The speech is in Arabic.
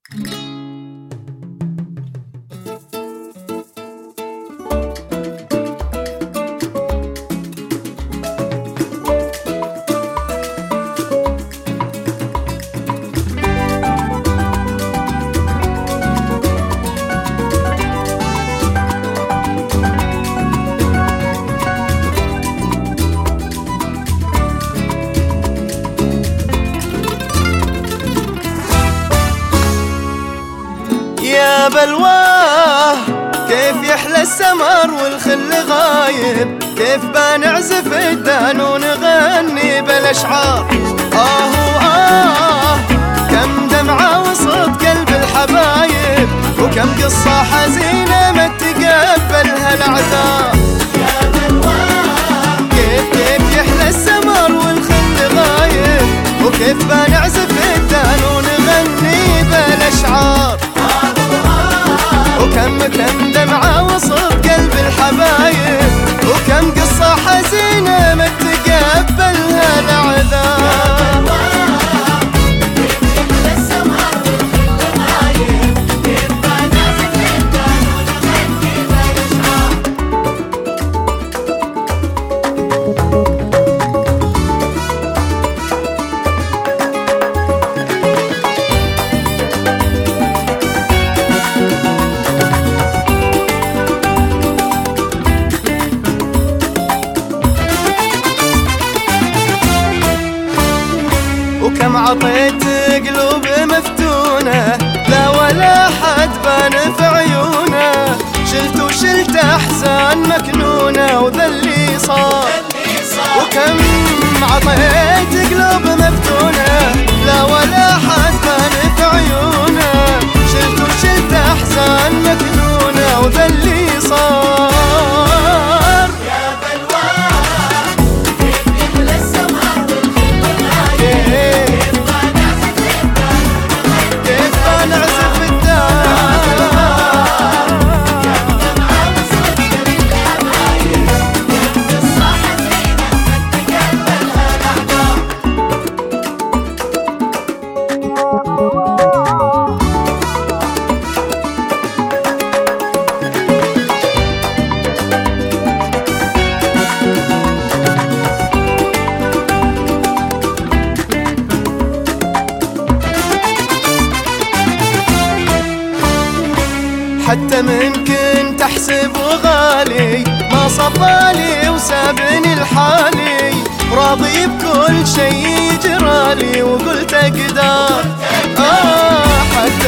يا بلواه كيف يحلى السمر والخل غايب، كيف بنعزف الدان ونغني بالاشعار. كم دمعة وسط قلب الحبايب، وكم قصة حزينة ما تقبلها الأعذار. يا بلواه كيف يحلى السمر والخل غايب، وكيف بنعزف الدان ونغني بالاشعار. وكم دمعة وسط قلب الحبايب، وكم قصة حزينة ما تقبلها الأعذار. وكم عطيت قلوب مفتونة، لا ولا حد بان في عيونه، شلت أحزان مكنونة وذا اللي صار. وكم عطيت قلوب مفتونة، لا ولا حد بان في عيونه، شلت أحزان مكنونة وذا اللي صار. حتى من كنت أحسبه غالي ما صفالي وسابني لحالي، راضي بكل شي يجرالي وقلت أقدر. حتى